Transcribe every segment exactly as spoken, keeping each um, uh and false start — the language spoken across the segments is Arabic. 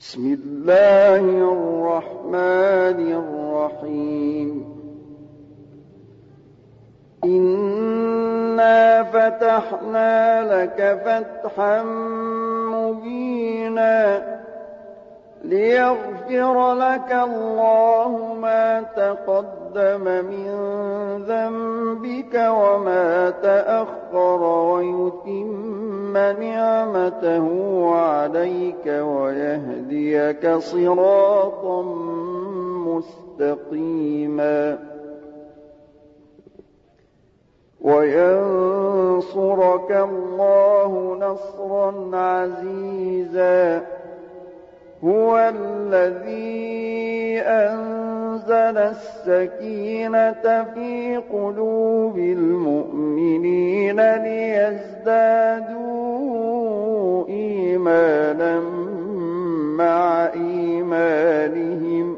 بسم الله الرحمن الرحيم إنا فتحنا لك فتحا مبينا ليغفر لك الله ما تقدم من ذنبك وما تأخر ويتم نعمته عليك ويهديك صراطا مستقيما وينصرك الله نصرا عزيزا هو الذي أنزل السكينة في قلوب المؤمنين ليزدادوا إيمانا مع إيمانهم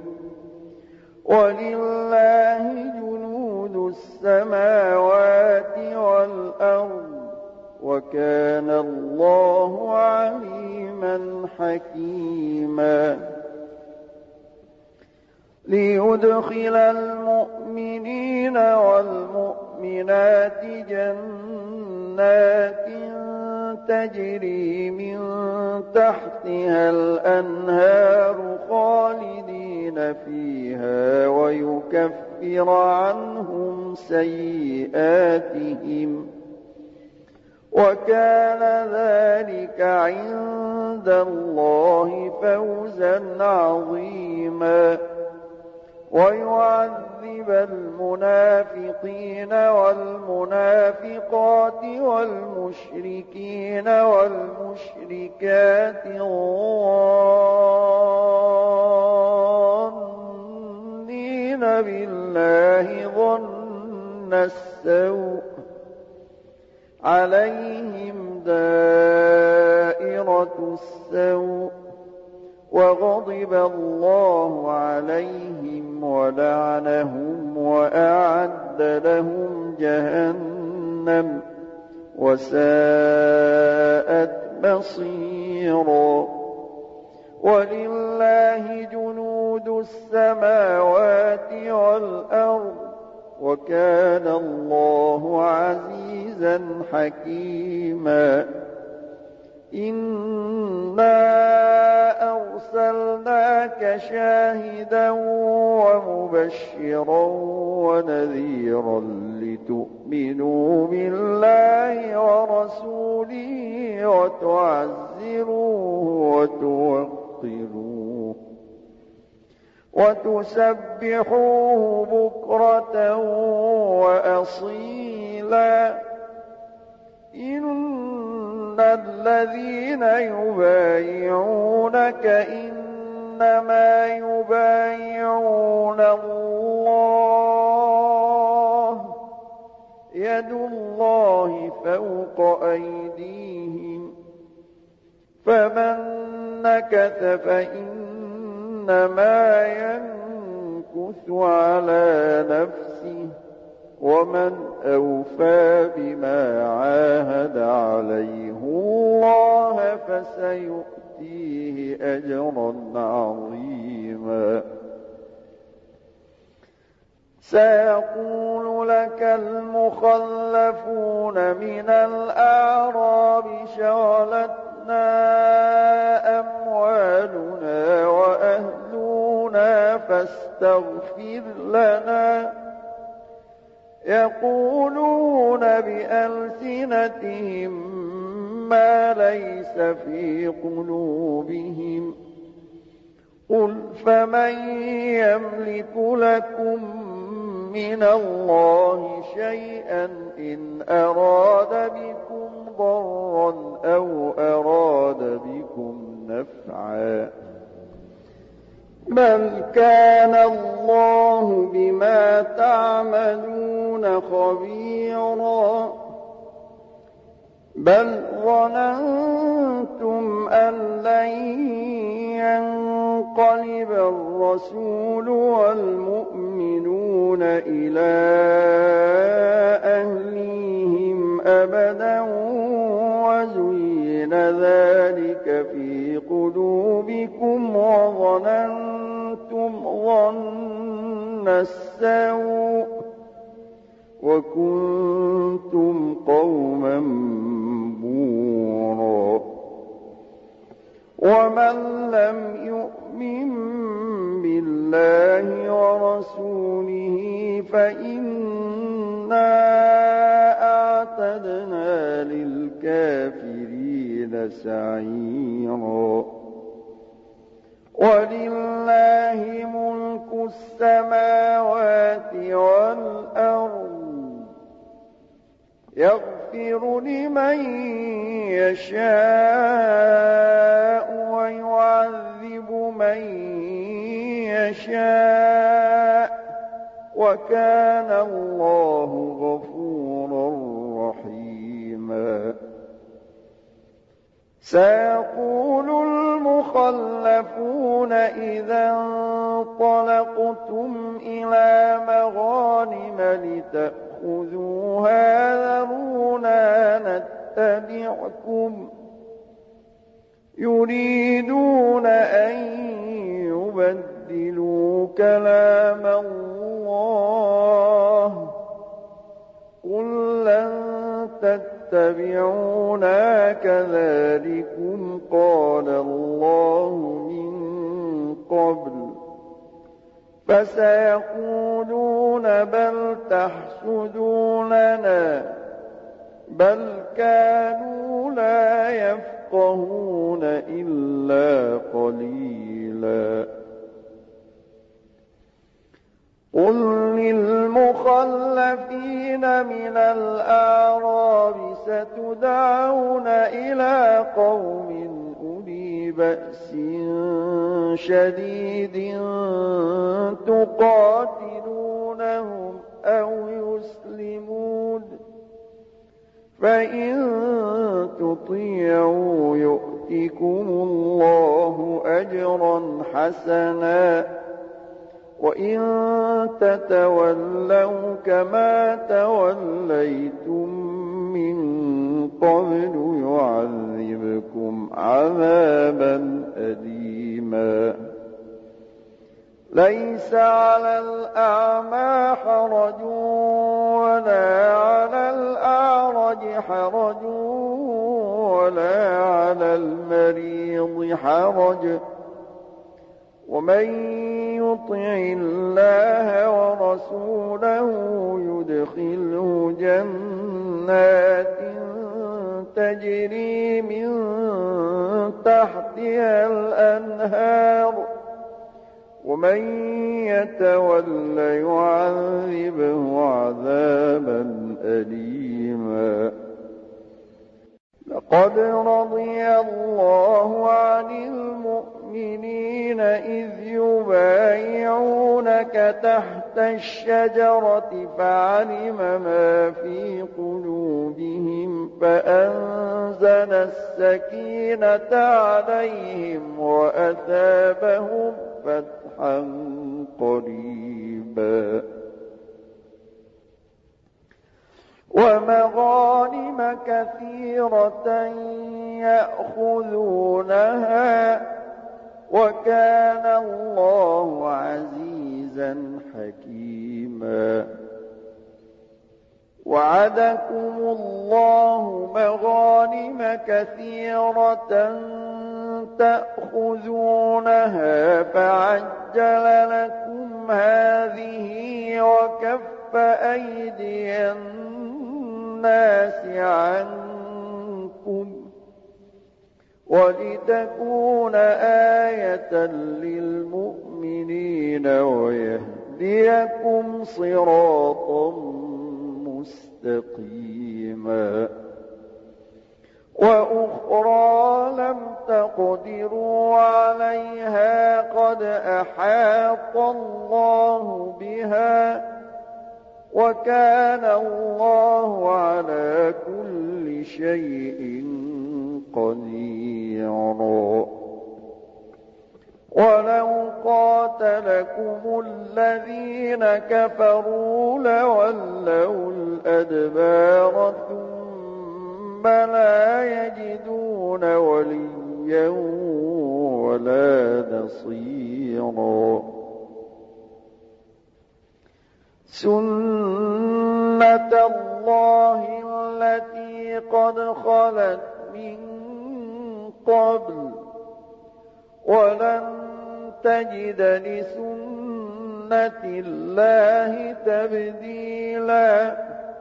ولله جنود السماوات والأرض وكان الله عليما حكيما ليدخل المؤمنين والمؤمنات جنات تجري من تحتها الأنهار خالدين فيها ويكفر عنهم سيئاتهم وكان ذلك عند الله فوزا عظيما ويعذب المنافقين والمنافقات والمشركين والمشركات الظانين بالله ظن السوء عليهم دائرة السوء وغضب الله عليهم ولعنهم وأعد لهم جهنم وساءت مصيرا ولله جنود السماوات والأرض وكان الله عزيزا حكيما إنا أرسلناك شاهدا ومبشرا ونذيرا لتؤمنوا بالله ورسوله وتعزروه وتوقروه وتسبحوه بكرة وأصيلا إن الذين يبايعونك إنما يبايعون الله يد الله فوق أيديهم فمن نكث فإنما ينكث على نفسه ومن أوفى بما عاهد عليه الله فسيؤتيه أجرا عظيما سيقول لك المخلفون من الأعراب شغلتنا أموالنا وأهلنا فاستغفر لنا يقولون بألسنتهم ما ليس في قلوبهم قل فمن يملك لكم من الله شيئا إن أراد بكم ضرا أو أراد بكم نفعا بل كان الله بما تعملون خبيرا بل ظننتم أن لن ينقلب الرسول والمؤمنون إلى أهليهم أبدا وزين ذلك في قلوبهم قلوبكم وظننتم ظن السوء وكنتم قوما بورا ومن لم يؤمن بالله ورسوله فإنا أعتدنا للكافرين سعيرا ولله ملك السماوات والأرض يغفر لمن يشاء ويعذب من يشاء وكان الله غفورا رحيما سيقول المخلفون إذا انطلقتم إلى مغانم لتأخذوها ذرونا نتبعكم يريدون أن يبدلوا كلام الله قل لن تتبعونا كذلكم قال الله من قبل فسيقولون بل تحسدوننا بل كانوا لا يفقهون إلا قليلا قل للمخلفين من الأعراب ستدعون إلى قوم أولي بأس شديد تقاتلونهم أو يسلمون فإن تطيعوا يؤتكم الله أجرا حسنا وإن تتولوا كما توليتم من قبل يعذبكم عذابا أليما ليس على الأعمى حرج ولا على الأعرج حرج ولا على المريض حرج ومن يطع الله ورسوله يدخله جنات تجري من تحتها الأنهار ومن يتول يعذبه عذابا أليما لقد رضي الله عن المؤمنين إذ يبايعونك تحت الشجرة فعلم ما في قلوبهم فأنزل السكينة عليهم وأثابهم فتحا قريبا ومغانم كثيرة يأخذونها وكان الله عزيزا حكيما وعدكم الله مغانم كثيرة تأخذونها فعجل لكم هذه وكف أيدي الناس عنكم ولتكون آية للمؤمنين ويهديكم صراطا مستقيما وأخرى لم تقدروا عليها قد أحاط الله بها وكان الله على كل شيء قديرا ولو قاتلكم الذين كفروا لولوا الأدبار ثم لا يجدون وليا ولا نصيرا. سنة الله التي قد خلت من قبل ولن تجد لسنة الله تبديلا.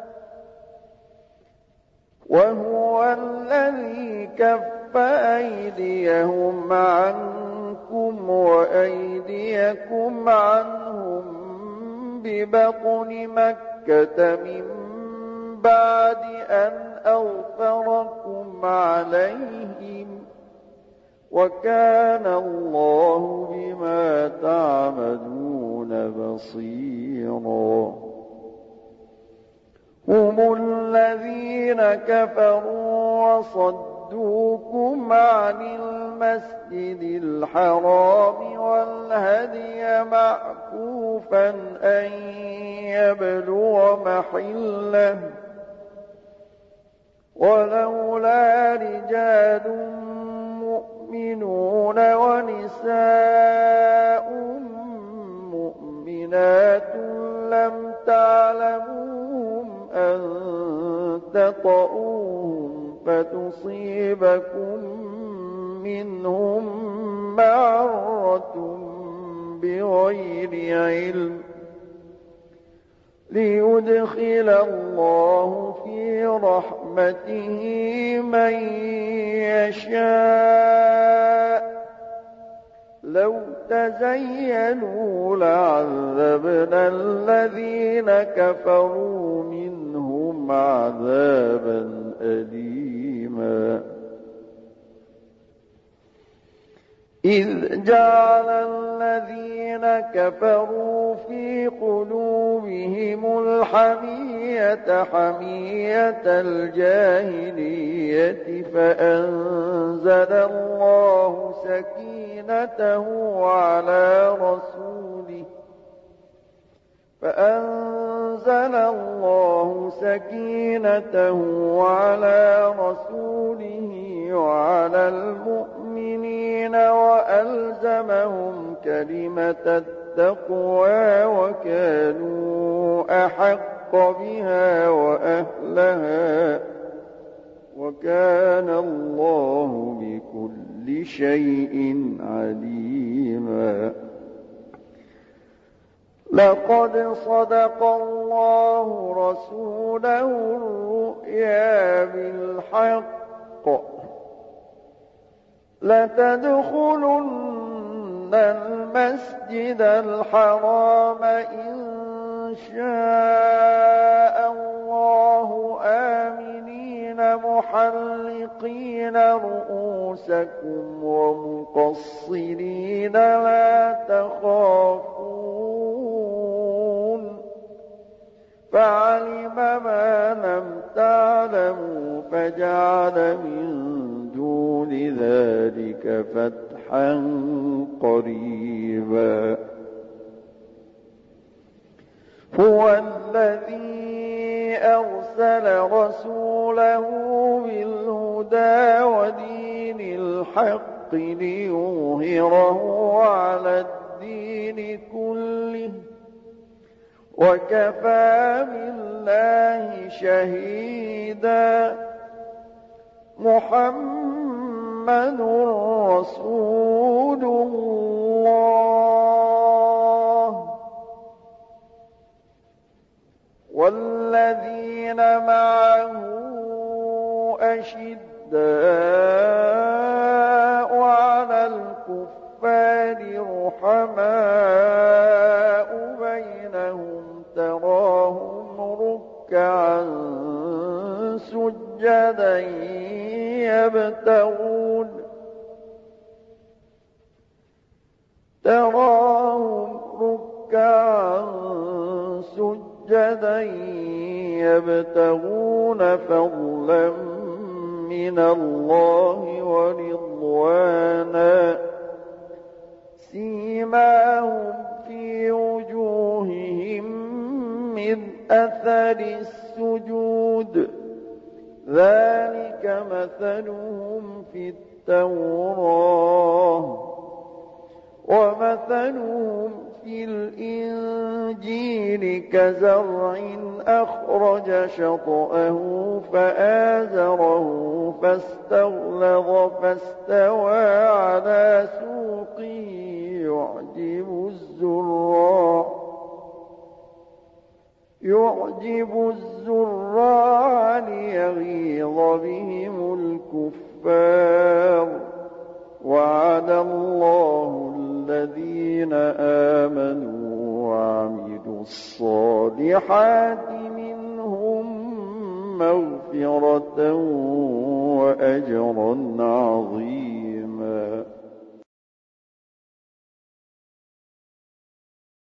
وهو الذي كف أيديهم عنكم وأيديكم عنهم ببطن مكة من بعد أن أظفركم عليهم وكان الله بما تعملون بصيرا. هم الذين كفروا وصدوكم عن المسجد الحرام والهدي معكوفا أن يبلغ محله ولولا رجال مؤمنون ونساء مؤمنات لم تعلموهم أن تطؤوهم فتصيبكم منهم معرة بغير علم ليدخل الله في رحمته من يشاء. لو تزينوا لعذبنا الذين كفروا منهم عذابا أليما. إذ جعل الذين كفروا في قلوبهم الحمية حمية الجاهلية فأنزل الله سكينته على رسوله فأنزل الله سكينته على رسوله وعلى المؤمنين وألزمهم كلمة التقوى وكانوا أحق بها وأهلها وكان الله بكل شيء عليما. لقد صدق الله رسوله الرؤيا بالحق لتدخلن المسجد الحرام إن شاء الله آمنين محلقين رؤوسكم ومقصرين لا تخافون فعلم ما لم تعلموا فجعل من دون ذلك فتحا قريبا. هو الذي أرسل رسوله بالهدى ودين الحق ليظهره على الدين كله وكفى بالله شهيدا. محمد رسول الله والذين معه أشداء على الكفار رحماء بينهم تراهم ركعا سجدا يبتغون تراهم ركعا سجدا يبتغون فضلا من الله ورضوانا سيماهم في وجوههم من أثر السجود ذلك مثلهم في التوراة ومثلهم في الإنجيل كزرع أخرج شطأه فآزره فاستغلظ فاستوى على سوقه يعجب الزراع يعجب الزراع ليغيظ بهم الكفار. وعد الله الذين آمنوا وعملوا الصالحات منهم مغفرة وأجرا عظيما.